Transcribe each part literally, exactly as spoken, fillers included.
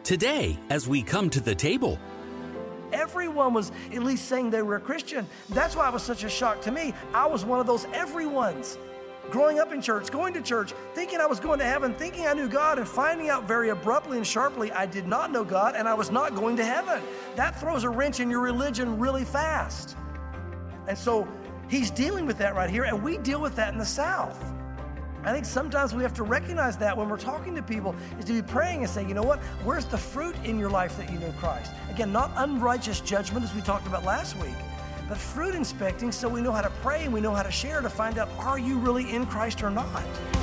Today, as we come to the table, Everyone was at least saying they were a Christian. That's why it was such a shock to me. I was one of those everyones. Growing up in church, going to church, thinking I was going to heaven, thinking I knew God, and finding out very abruptly and sharply I did not know God and I was not going to heaven. That throws a wrench in your religion really fast. And so he's dealing with that right here, and we deal with that in the South. I think sometimes we have to recognize that when we're talking to people, is to be praying and saying, you know what, where's the fruit in your life that you know Christ? Again, not unrighteous judgment as we talked about last week, but fruit inspecting so we know how to pray and we know how to share to find out, are you really in Christ or not?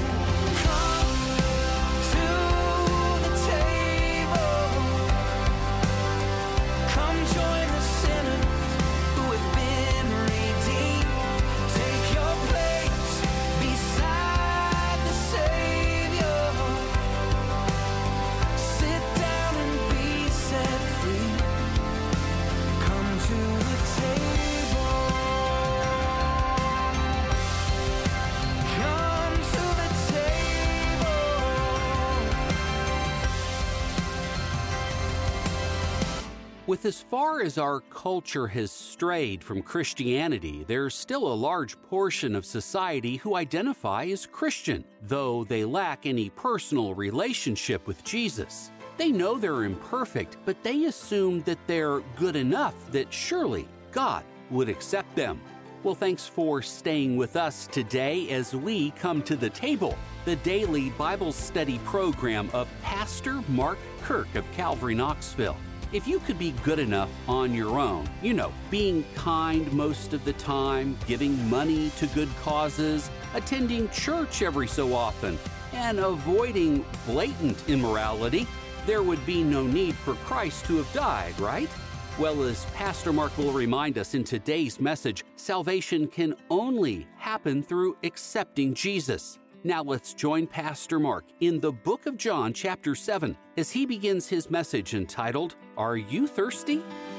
with as far as our culture has strayed from Christianity, there's still a large portion of society who identify as Christian, though they lack any personal relationship with Jesus. They know they're imperfect, but they assume that they're good enough that surely God would accept them. Well, thanks for staying with us today as we come to the table, the daily Bible study program of Pastor Mark Kirk of Calvary Knoxville. If you could be good enough on your own, you know, being kind most of the time, giving money to good causes, attending church every so often, and avoiding blatant immorality, there would be no need for Christ to have died, right? Well, as Pastor Mark will remind us in today's message, salvation can only happen through accepting Jesus. Now let's join Pastor Mark in the book of John, chapter seven, as he begins his message entitled, Are You Thirsty?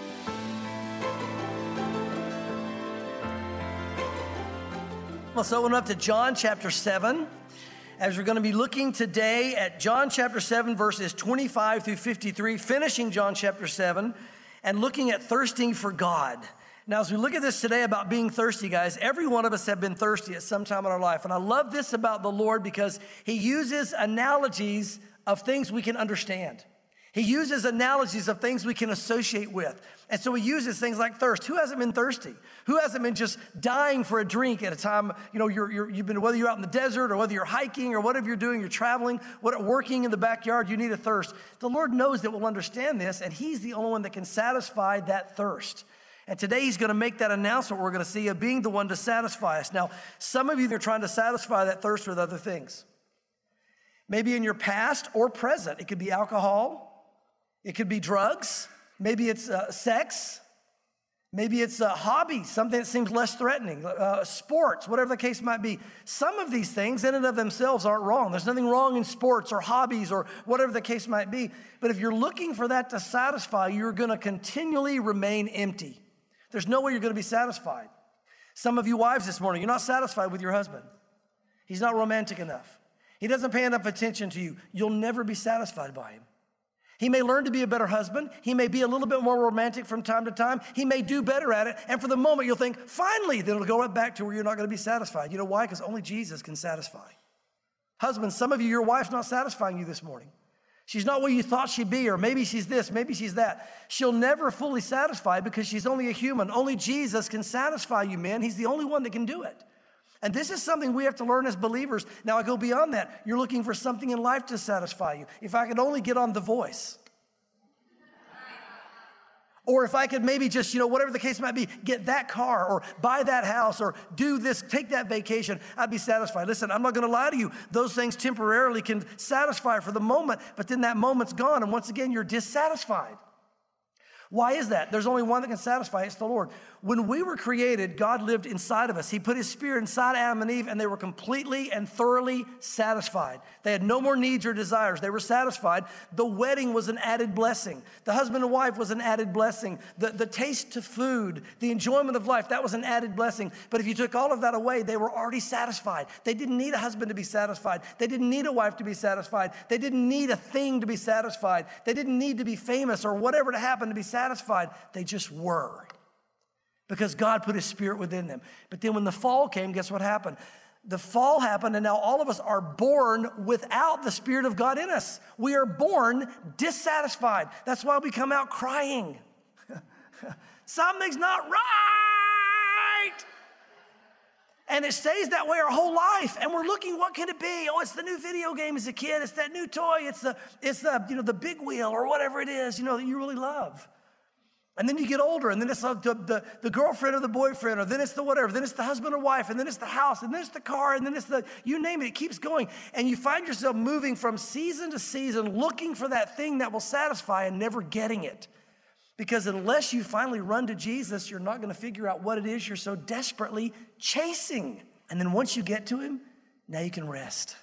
Let's open up to John chapter seven, as we're going to be looking today at John chapter seven, verses twenty-five through fifty-three, finishing John chapter seven, and looking at thirsting for God. Now, as we look at this today about being thirsty, guys, every one of us have been thirsty at some time in our life. And I love this about the Lord because he uses analogies of things we can understand. He uses analogies of things we can associate with. And so he uses things like thirst. Who hasn't been thirsty? Who hasn't been just dying for a drink at a time, you know, you're, you're, you've been, whether you're out in the desert or whether you're hiking or whatever you're doing, you're traveling, what, working in the backyard, you need a thirst. The Lord knows that we'll understand this, and he's the only one that can satisfy that thirst. And today he's going to make that announcement we're going to see of being the one to satisfy us. Now, some of you are trying to satisfy that thirst with other things. Maybe in your past or present. It could be alcohol. It could be drugs. Maybe it's uh, sex. Maybe it's a hobby, something that seems less threatening. Uh, sports, whatever the case might be. Some of these things in and of themselves aren't wrong. There's nothing wrong in sports or hobbies or whatever the case might be. But if you're looking for that to satisfy, you're going to continually remain empty. There's no way you're going to be satisfied. Some of you wives this morning, you're not satisfied with your husband. He's not romantic enough. He doesn't pay enough attention to you. You'll never be satisfied by him. He may learn to be a better husband. He may be a little bit more romantic from time to time. He may do better at it. And for the moment, you'll think, finally, then it'll go right back to where you're not going to be satisfied. You know why? Because only Jesus can satisfy. Husbands, some of you, your wife's not satisfying you this morning. She's not where you thought she'd be, or maybe she's this, maybe she's that. She'll never fully satisfy because she's only a human. Only Jesus can satisfy you, men. He's the only one that can do it. And this is something we have to learn as believers. Now, I go beyond that. You're looking for something in life to satisfy you. If I could only get on The Voice. Or if I could maybe just, you know, whatever the case might be, get that car or buy that house or do this, take that vacation, I'd be satisfied. Listen, I'm not going to lie to you. Those things temporarily can satisfy for the moment, but then that moment's gone. And once again, you're dissatisfied. Why is that? There's only one that can satisfy. It's the Lord. When we were created, God lived inside of us. He put his spirit inside Adam and Eve, and they were completely and thoroughly satisfied. They had no more needs or desires. They were satisfied. The wedding was an added blessing. The husband and wife was an added blessing. The, the taste to food, the enjoyment of life, that was an added blessing. But if you took all of that away, they were already satisfied. They didn't need a husband to be satisfied. They didn't need a wife to be satisfied. They didn't need a thing to be satisfied. They didn't need to be famous or whatever to happen to be satisfied. They just were. Because God put his spirit within them. But then when the fall came, guess what happened? The fall happened, and now all of us are born without the Spirit of God in us. We are born dissatisfied. That's why we come out crying. Something's not right. And it stays that way our whole life. And we're looking, what can it be? Oh, it's the new video game as a kid. It's that new toy. It's the, it's the, you know, the big wheel or whatever it is, you know, that you really love. And then you get older, and then it's the, the, the girlfriend or the boyfriend, or then it's the whatever, then it's the husband or wife, and then it's the house, and then it's the car, and then it's the, you name it, it keeps going. And you find yourself moving from season to season, looking for that thing that will satisfy and never getting it. Because unless you finally run to Jesus, you're not going to figure out what it is you're so desperately chasing. And then once you get to him, now you can rest.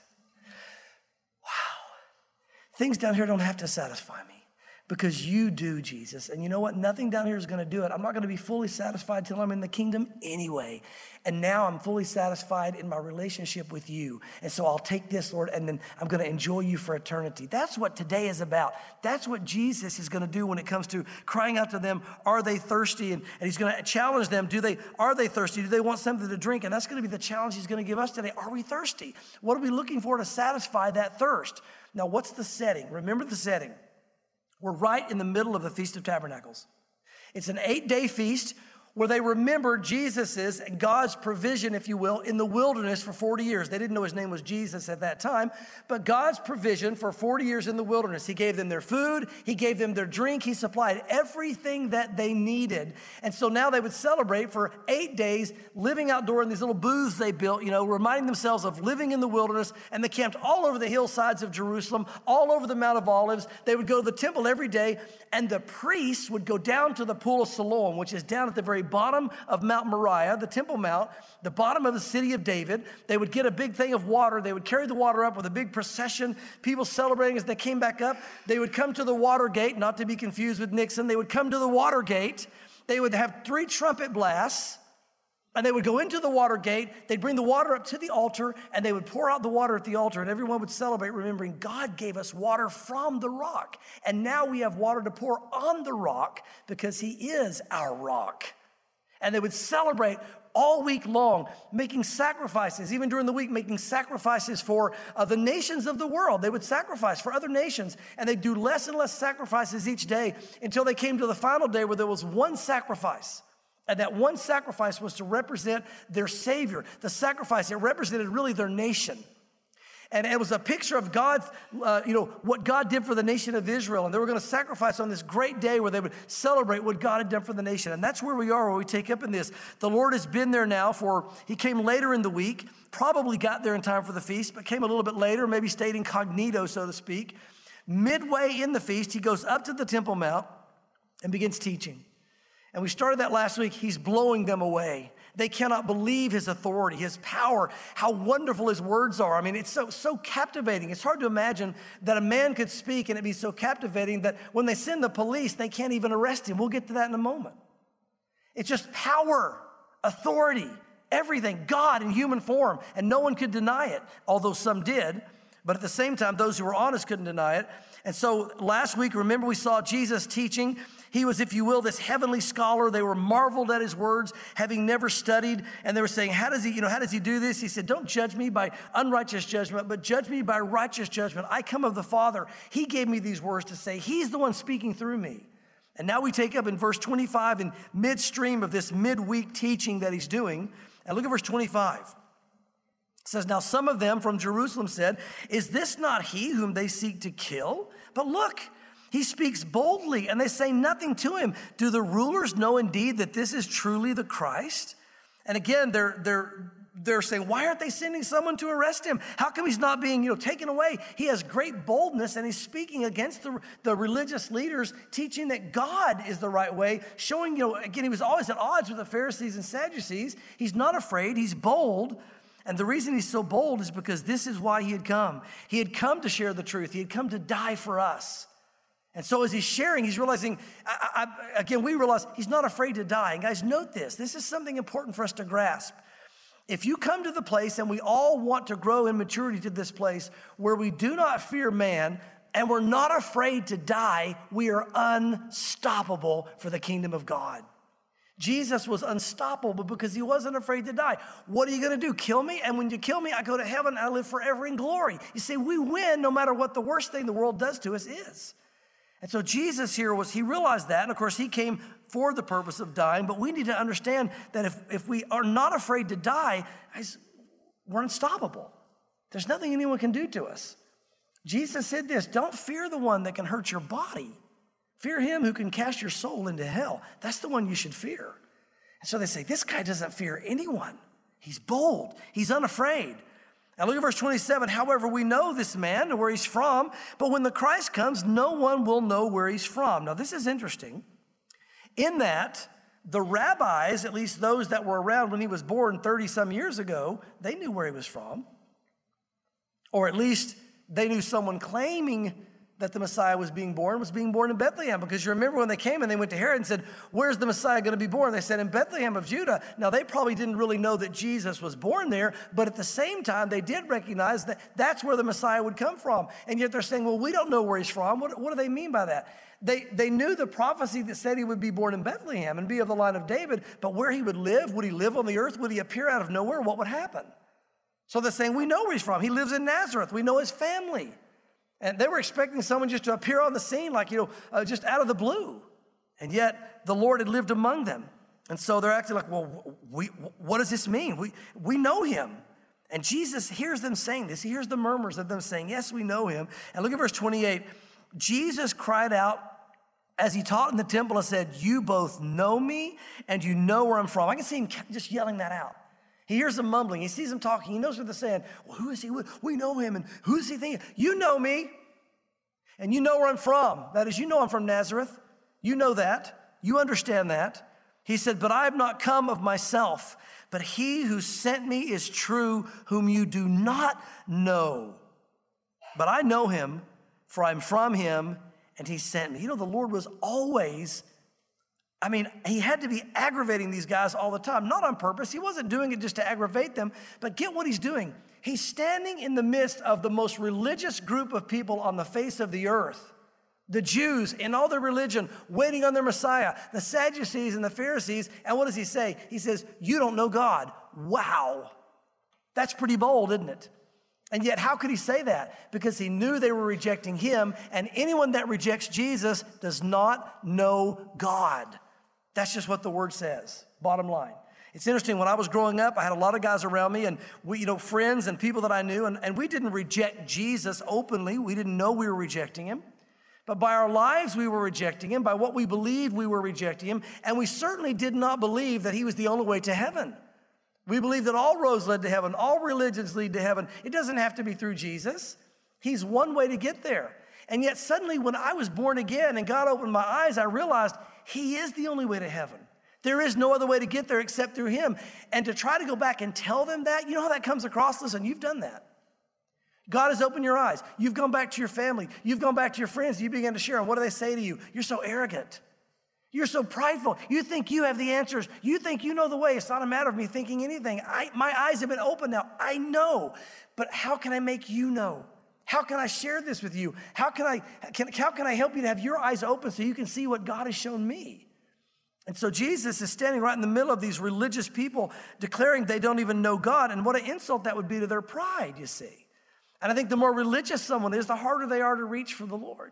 Wow. Things down here don't have to satisfy me. Because you do, Jesus. And you know what? Nothing down here is going to do it. I'm not going to be fully satisfied till I'm in the kingdom anyway. And now I'm fully satisfied in my relationship with you. And so I'll take this, Lord, and then I'm going to enjoy you for eternity. That's what today is about. That's what Jesus is going to do when it comes to crying out to them, are they thirsty? And, and he's going to challenge them, do they, are they thirsty? Do they want something to drink? And that's going to be the challenge he's going to give us today. Are we thirsty? What are we looking for to satisfy that thirst? Now, what's the setting? Remember the setting. We're right in the middle of the Feast of Tabernacles. It's an eight-day feast where they remember Jesus's and God's provision, if you will, in the wilderness for forty years. They didn't know his name was Jesus at that time, but God's provision for forty years in the wilderness. He gave them their food. He gave them their drink. He supplied everything that they needed. And so now they would celebrate for eight days, living outdoor in these little booths they built, you know, reminding themselves of living in the wilderness. And they camped all over the hillsides of Jerusalem, all over the Mount of Olives. They would go to the temple every day, and the priests would go down to the pool of Siloam, which is down at the very bottom of Mount Moriah, the Temple Mount, the bottom of the city of David. They would get a big thing of water. They would carry the water up with a big procession, people celebrating as they came back up. They would come to the water gate, not to be confused with Nixon. They would come to the water gate. They would have three trumpet blasts, and they would go into the water gate. They'd bring the water up to the altar, and they would pour out the water at the altar, and everyone would celebrate, remembering God gave us water from the rock. And now we have water to pour on the rock because he is our rock. And they would celebrate all week long, making sacrifices, even during the week, making sacrifices for uh, the nations of the world. They would sacrifice for other nations, and they'd do less and less sacrifices each day until they came to the final day where there was one sacrifice. And that one sacrifice was to represent their Savior. The sacrifice, it represented really their nation. And it was a picture of God's, uh, you know, what God did for the nation of Israel. And they were going to sacrifice on this great day where they would celebrate what God had done for the nation. And that's where we are, where we take up in this. The Lord has been there now for, he came later in the week, probably got there in time for the feast, but came a little bit later, maybe stayed incognito, so to speak. Midway in the feast, he goes up to the Temple Mount and begins teaching. And we started that last week. He's blowing them away. They cannot believe his authority, his power, how wonderful his words are. I mean, it's so, so captivating. It's hard to imagine that a man could speak and it be so captivating that when they send the police, they can't even arrest him. We'll get to that in a moment. It's just power, authority, everything, God in human form, and no one could deny it, although some did. But at the same time, those who were honest couldn't deny it. And so last week, remember, we saw Jesus teaching. He was, if you will, this heavenly scholar. They were marveled at his words, having never studied. And they were saying, how does he, you know, how does he do this? He said, don't judge me by unrighteous judgment, but judge me by righteous judgment. I come of the Father. He gave me these words to say. He's the one speaking through me. And now we take up in verse twenty-five, in midstream of this midweek teaching that he's doing. And look at verse twenty-five. It says, now some of them from Jerusalem said, is this not he whom they seek to kill? But look, he speaks boldly, and they say nothing to him. Do the rulers know indeed that this is truly the Christ? And again, they're, they're, they're saying, why aren't they sending someone to arrest him? How come he's not being, you know, taken away? He has great boldness, and he's speaking against the, the religious leaders, teaching that God is the right way, showing, you know, again, he was always at odds with the Pharisees and Sadducees. He's not afraid. He's bold. And the reason he's so bold is because this is why he had come. He had come to share the truth. He had come to die for us. And so as he's sharing, he's realizing, I, I, again, we realize he's not afraid to die. And guys, note this. This is something important for us to grasp. If you come to the place, and we all want to grow in maturity to this place, where we do not fear man, and we're not afraid to die, we are unstoppable for the kingdom of God. Jesus was unstoppable because he wasn't afraid to die. What are you going to do? Kill me? And when you kill me, I go to heaven, I live forever in glory. You see, we win no matter what the worst thing the world does to us is. And so Jesus here was, he realized that, and of course he came for the purpose of dying, but we need to understand that if, if we are not afraid to die, we're unstoppable. There's nothing anyone can do to us. Jesus said this, don't fear the one that can hurt your body. Fear him who can cast your soul into hell. That's the one you should fear. And so they say, this guy doesn't fear anyone. He's bold. He's unafraid. Now look at verse twenty-seven. However, we know this man and where he's from, but when the Christ comes, no one will know where he's from. Now this is interesting in that the rabbis, at least those that were around when he was born thirty some years ago, they knew where he was from. Or at least they knew someone claiming that the Messiah was being born, was being born in Bethlehem. Because you remember when they came and they went to Herod and said, where's the Messiah going to be born? They said, in Bethlehem of Judah. Now, they probably didn't really know that Jesus was born there, but at the same time, they did recognize that that's where the Messiah would come from. And yet they're saying, well, we don't know where he's from. What, what do they mean by that? They, they knew the prophecy that said he would be born in Bethlehem and be of the line of David, but where he would live, would he live on the earth? Would he appear out of nowhere? What would happen? So they're saying, we know where he's from. He lives in Nazareth. We know his family. And they were expecting someone just to appear on the scene like, you know, uh, just out of the blue. And yet the Lord had lived among them. And so they're acting like, well, we, what does this mean? We, we know him. And Jesus hears them saying this. He hears the murmurs of them saying, yes, we know him. And look at verse twenty-eight. Jesus cried out as he taught in the temple and said, you both know me and you know where I'm from. I can see him just yelling that out. He hears them mumbling. He sees them talking. He knows what they're saying. Well, who is he with? We know him. And who is he thinking? You know me. And you know where I'm from. That is, you know I'm from Nazareth. You know that. You understand that. He said, but I have not come of myself, but he who sent me is true, whom you do not know. But I know him, for I'm from him, and he sent me. You know, the Lord was always, I mean, he had to be aggravating these guys all the time, not on purpose. He wasn't doing it just to aggravate them, but get what he's doing. He's standing in the midst of the most religious group of people on the face of the earth. The Jews in all their religion, waiting on their Messiah, the Sadducees and the Pharisees. And what does he say? He says, you don't know God. Wow. That's pretty bold, isn't it? And yet, how could he say that? Because he knew they were rejecting him, and anyone that rejects Jesus does not know God. That's just what the word says, bottom line. It's interesting, when I was growing up, I had a lot of guys around me and we, you know, friends and people that I knew, and, and we didn't reject Jesus openly. We didn't know we were rejecting him. But by our lives, we were rejecting him. By what we believed, we were rejecting him. And we certainly did not believe that he was the only way to heaven. We believe that all roads led to heaven. All religions lead to heaven. It doesn't have to be through Jesus. He's one way to get there. And yet suddenly when I was born again and God opened my eyes, I realized he is the only way to heaven. There is no other way to get there except through him. And to try to go back and tell them that, you know how that comes across? Listen, you've done that. God has opened your eyes. You've gone back to your family. You've gone back to your friends. You began to share. And what do they say to you? You're so arrogant. You're so prideful. You think you have the answers. You think you know the way. It's not a matter of me thinking anything. I, my eyes have been opened now. I know. But how can I make you know? How can I share this with you? How can I, can, how can I help you to have your eyes open so you can see what God has shown me? And so Jesus is standing right in the middle of these religious people declaring they don't even know God. And what an insult that would be to their pride, you see. And I think the more religious someone is, the harder they are to reach for the Lord.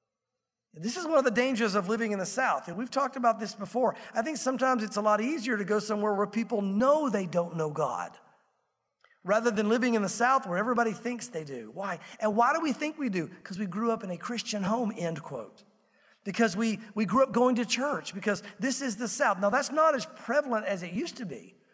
This is one of the dangers of living in the South. And we've talked about this before. I think sometimes it's a lot easier to go somewhere where people know they don't know God, rather than living in the South where everybody thinks they do. Why? And why do we think we do? Because we grew up in a Christian home, end quote. Because we, we grew up going to church, because this is the South. Now, that's not as prevalent as it used to be.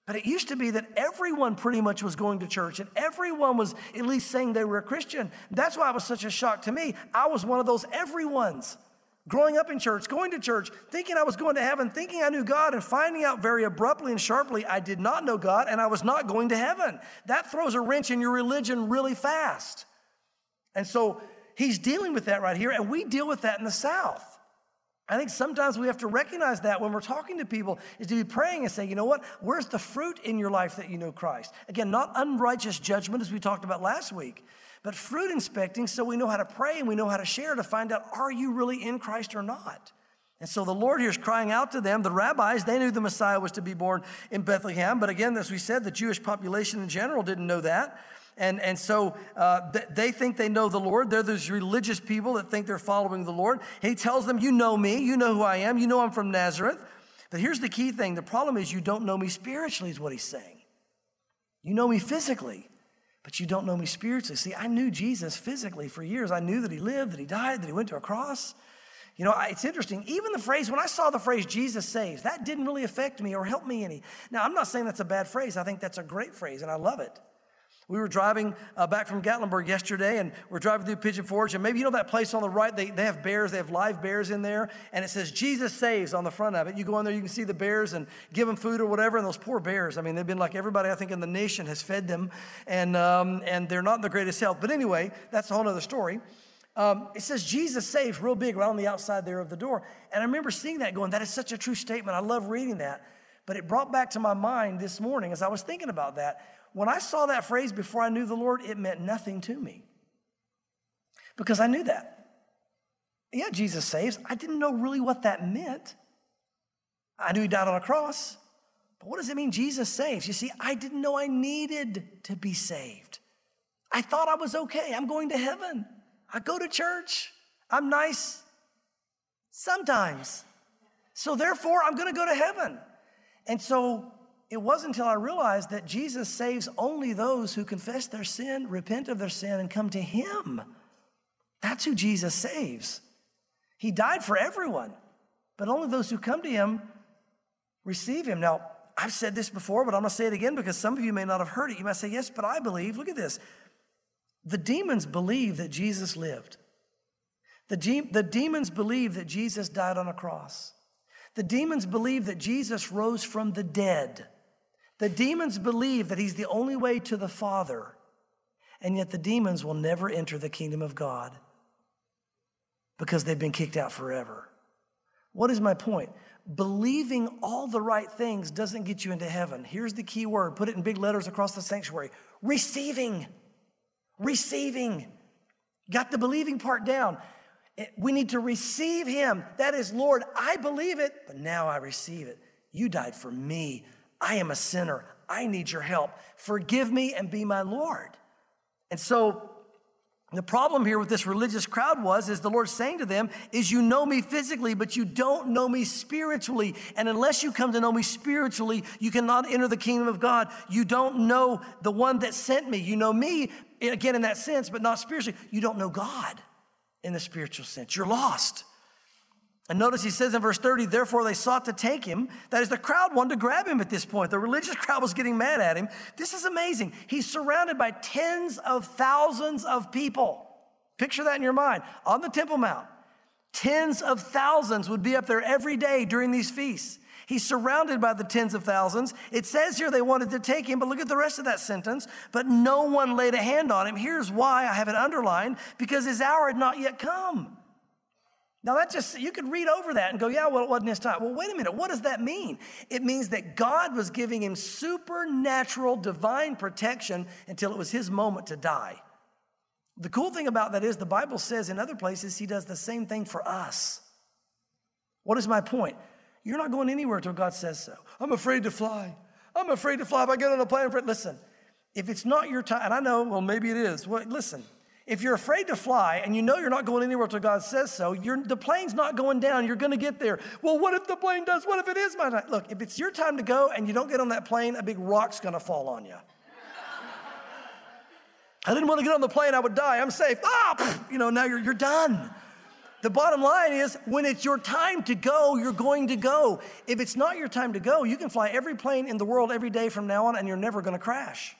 But it used to be that everyone pretty much was going to church and everyone was at least saying they were a Christian. That's why it was such a shock to me. I was one of those everyones. Growing up in church, going to church, thinking I was going to heaven, thinking I knew God, and finding out very abruptly and sharply I did not know God and I was not going to heaven. That throws a wrench in your religion really fast. And so he's dealing with that right here, and we deal with that in the South. I think sometimes we have to recognize that when we're talking to people, is to be praying and say, you know what, where's the fruit in your life that you know Christ? Again, not unrighteous judgment as we talked about last week, but fruit inspecting so we know how to pray and we know how to share to find out, are you really in Christ or not? And so the Lord here is crying out to them. The rabbis, they knew the Messiah was to be born in Bethlehem. But again, as we said, the Jewish population in general didn't know that. And, and so uh, th- they think they know the Lord. They're those religious people that think they're following the Lord. He tells them, you know me. You know who I am. You know I'm from Nazareth. But here's the key thing. The problem is you don't know me spiritually is what he's saying. You know me physically, but you don't know me spiritually. See, I knew Jesus physically for years. I knew that he lived, that he died, that he went to a cross. You know, it's interesting. Even the phrase, when I saw the phrase, Jesus saves, that didn't really affect me or help me any. Now, I'm not saying that's a bad phrase. I think that's a great phrase, and I love it. We were driving uh, back from Gatlinburg yesterday, and we're driving through Pigeon Forge, and maybe you know that place on the right, they, they have bears, they have live bears in there, and it says, Jesus saves on the front of it. You go in there, you can see the bears and give them food or whatever, and those poor bears, I mean, they've been like everybody, I think, in the nation has fed them, and, um, and they're not in the greatest health. But anyway, that's a whole other story. Um, it says, Jesus saves, real big, right on the outside there of the door. And I remember seeing that going, that is such a true statement. I love reading that. But it brought back to my mind this morning as I was thinking about that, when I saw that phrase before I knew the Lord, it meant nothing to me. Because I knew that. Yeah, Jesus saves. I didn't know really what that meant. I knew he died on a cross. But what does it mean, Jesus saves? You see, I didn't know I needed to be saved. I thought I was okay. I'm going to heaven. I go to church. I'm nice sometimes. So therefore, I'm going to go to heaven. And so it wasn't until I realized that Jesus saves only those who confess their sin, repent of their sin, and come to him. That's who Jesus saves. He died for everyone, but only those who come to him receive him. Now, I've said this before, but I'm going to say it again because some of you may not have heard it. You might say, yes, but I believe. Look at this. The demons believe that Jesus lived. The, de- the demons believe that Jesus died on a cross. The demons believe that Jesus rose from the dead. The demons believe that he's the only way to the Father, and yet the demons will never enter the kingdom of God because they've been kicked out forever. What is my point? Believing all the right things doesn't get you into heaven. Here's the key word. Put it in big letters across the sanctuary. Receiving. Receiving. Got the believing part down. We need to receive him. That is, Lord, I believe it, but now I receive it. You died for me. I am a sinner. I need your help. Forgive me and be my Lord. And so the problem here with this religious crowd was, is the Lord saying to them, is you know me physically, but you don't know me spiritually. And unless you come to know me spiritually, you cannot enter the kingdom of God. You don't know the one that sent me. You know me, again, in that sense, but not spiritually. You don't know God in the spiritual sense. You're lost. And notice he says in verse thirty, therefore they sought to take him. That is, the crowd wanted to grab him at this point. The religious crowd was getting mad at him. This is amazing. He's surrounded by tens of thousands of people. Picture that in your mind. On the Temple Mount, tens of thousands would be up there every day during these feasts. He's surrounded by the tens of thousands. It says here they wanted to take him, but look at the rest of that sentence. But no one laid a hand on him. Here's why I have it underlined, because his hour had not yet come. Now that just, you could read over that and go, yeah, well, it wasn't his time. Well, wait a minute. What does that mean? It means that God was giving him supernatural divine protection until it was his moment to die. The cool thing about that is the Bible says in other places he does the same thing for us. What is my point? You're not going anywhere until God says so. I'm afraid to fly. I'm afraid to fly. If I get on a plane, listen, if it's not your time, and I know, well, maybe it is. Well, listen. If you're afraid to fly and you know you're not going anywhere until God says so, you're, the plane's not going down. You're going to get there. Well, what if the plane does? What if it is my time? Look, if it's your time to go and you don't get on that plane, a big rock's going to fall on you. I didn't want to get on the plane. I would die. I'm safe. Ah, you know, now you're, you're done. The bottom line is, when it's your time to go, you're going to go. If it's not your time to go, you can fly every plane in the world every day from now on, and you're never going to crash.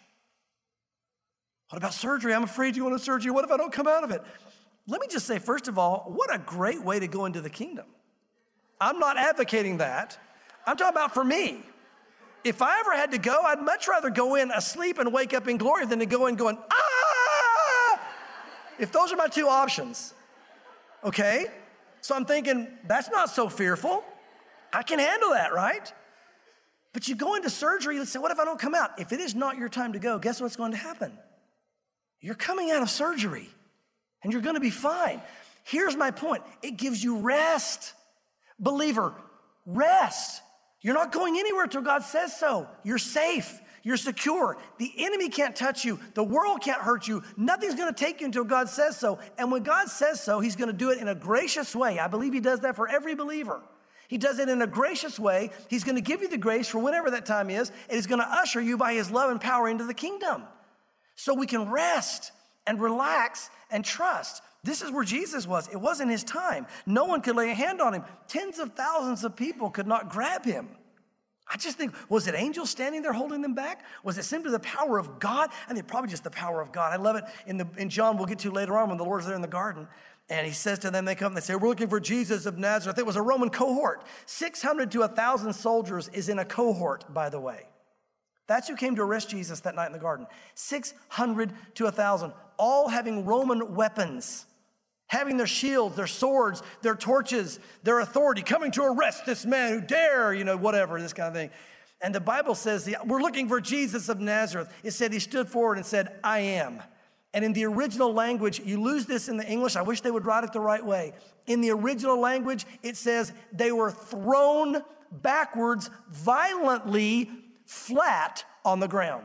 What about surgery? I'm afraid to go into surgery. What if I don't come out of it? Let me just say, first of all, what a great way to go into the kingdom. I'm not advocating that. I'm talking about for me. If I ever had to go, I'd much rather go in asleep and wake up in glory than to go in going, ah! If those are my two options, okay? So I'm thinking, that's not so fearful. I can handle that, right? But you go into surgery, you say, what if I don't come out? If it is not your time to go, guess what's going to happen? You're coming out of surgery, and you're going to be fine. Here's my point. It gives you rest. Believer, rest. You're not going anywhere until God says so. You're safe. You're secure. The enemy can't touch you. The world can't hurt you. Nothing's going to take you until God says so. And when God says so, he's going to do it in a gracious way. I believe he does that for every believer. He does it in a gracious way. He's going to give you the grace for whenever that time is, and he's going to usher you by his love and power into the kingdom. So we can rest and relax and trust. This is where Jesus was. It wasn't his time. No one could lay a hand on him. Tens of thousands of people could not grab him. I just think, was it angels standing there holding them back? Was it simply the power of God? I think probably just the power of God. I love it in, the, in John, we'll get to later on when the Lord's there in the garden. And he says to them, they come, they say, we're looking for Jesus of Nazareth. It was a Roman cohort. six hundred to one thousand soldiers is in a cohort, by the way. That's who came to arrest Jesus that night in the garden. six hundred to one thousand, all having Roman weapons, having their shields, their swords, their torches, their authority, coming to arrest this man who dare, you know, whatever, this kind of thing. And the Bible says, we're looking for Jesus of Nazareth. It said he stood forward and said, I am. And in the original language, you lose this in the English. I wish they would write it the right way. In the original language, it says they were thrown backwards violently flat on the ground.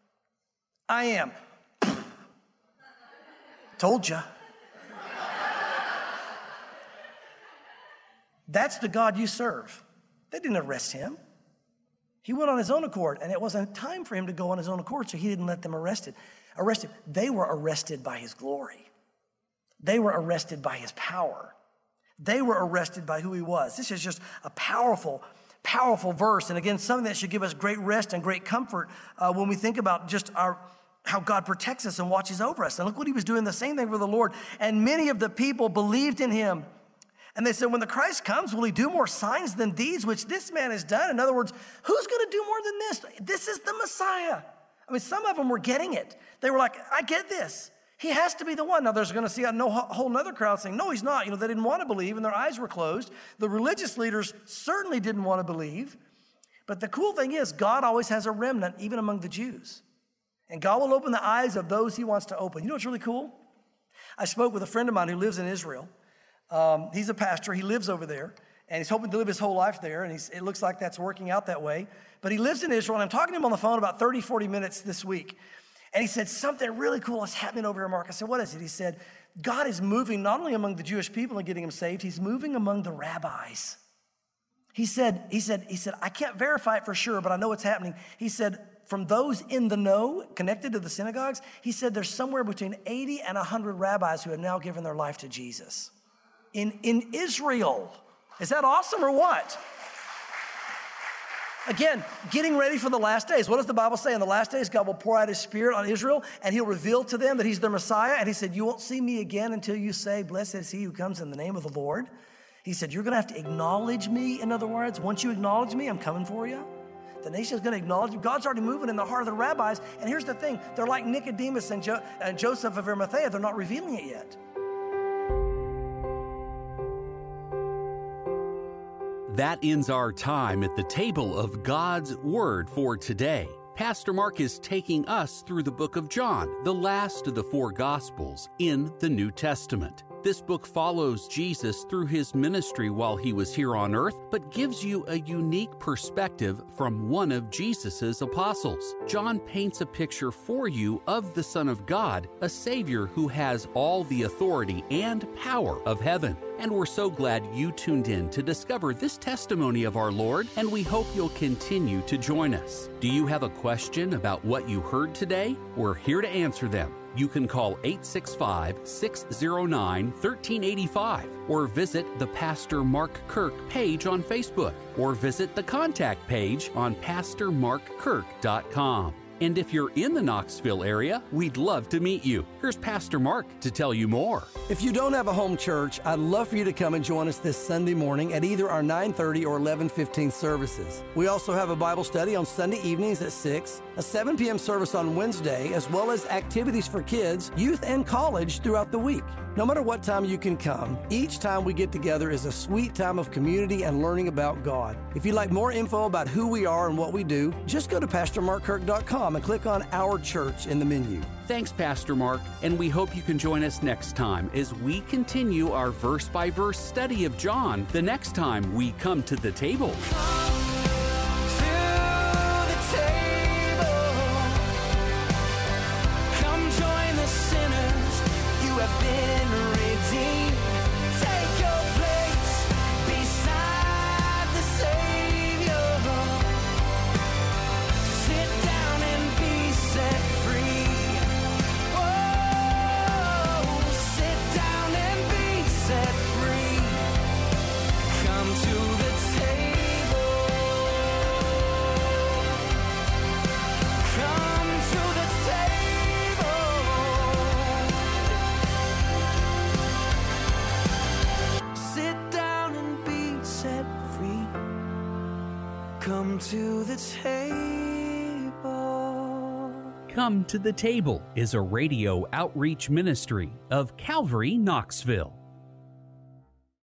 I am. Told you. That's the God you serve. They didn't arrest him. He went on his own accord, and it wasn't time for him to go on his own accord, so he didn't let them arrest him. Arrested. They were arrested by his glory. They were arrested by his power. They were arrested by who he was. This is just a powerful, powerful verse. And again, something that should give us great rest and great comfort uh, when we think about just our how God protects us and watches over us. And look what he was doing, the same thing for the Lord. And many of the people believed in him. And they said, when the Christ comes, will he do more signs than these, which this man has done? In other words, who's going to do more than this? This is the Messiah. I mean, some of them were getting it. They were like, I get this. He has to be the one. Now, there's going to see a no, whole nother crowd saying, no, he's not. You know, they didn't want to believe, and their eyes were closed. The religious leaders certainly didn't want to believe. But the cool thing is, God always has a remnant, even among the Jews. And God will open the eyes of those he wants to open. You know what's really cool? I spoke with a friend of mine who lives in Israel. Um, he's a pastor. He lives over there, and he's hoping to live his whole life there, and he's, it looks like that's working out that way. But he lives in Israel, and I'm talking to him on the phone about thirty, forty minutes this week. And he said, something really cool is happening over here, Mark. I said, what is it? He said, God is moving not only among the Jewish people and getting them saved, he's moving among the rabbis. He said, he said, he said, I can't verify it for sure, but I know what's happening. He said, from those in the know, connected to the synagogues, he said there's somewhere between eighty and one hundred rabbis who have now given their life to Jesus. In, in Israel. Is that awesome or what? Again, getting ready for the last days. What does the Bible say? In the last days, God will pour out his spirit on Israel, and he'll reveal to them that he's their Messiah. And he said, you won't see me again until you say, blessed is he who comes in the name of the Lord. He said, you're going to have to acknowledge me. In other words, once you acknowledge me, I'm coming for you. The nation's going to acknowledge you. God's already moving in the heart of the rabbis. And here's the thing. They're like Nicodemus and, jo- and Joseph of Arimathea. They're not revealing it yet. That ends our time at the table of God's Word for today. Pastor Mark is taking us through the book of John, the last of the four Gospels in the New Testament. This book follows Jesus through his ministry while he was here on earth, but gives you a unique perspective from one of Jesus's apostles. John paints a picture for you of the Son of God, a Savior who has all the authority and power of heaven. And we're so glad you tuned in to discover this testimony of our Lord, and we hope you'll continue to join us. Do you have a question about what you heard today? We're here to answer them. You can call eight six five, six zero nine, one three eight five or visit the Pastor Mark Kirk page on Facebook or visit the contact page on pastor mark kirk dot com. And if you're in the Knoxville area, we'd love to meet you. Here's Pastor Mark to tell you more. If you don't have a home church, I'd love for you to come and join us this Sunday morning at either our nine thirty or eleven fifteen services. We also have a Bible study on Sunday evenings at six, a seven p.m. service on Wednesday, as well as activities for kids, youth, and college throughout the week. No matter what time you can come, each time we get together is a sweet time of community and learning about God. If you'd like more info about who we are and what we do, just go to pastor mark kirk dot com and click on Our Church in the menu. Thanks, Pastor Mark, and we hope you can join us next time as we continue our verse-by-verse study of John the next time we come to the table. Come to the table. Come to the Table is a radio outreach ministry of Calvary Knoxville.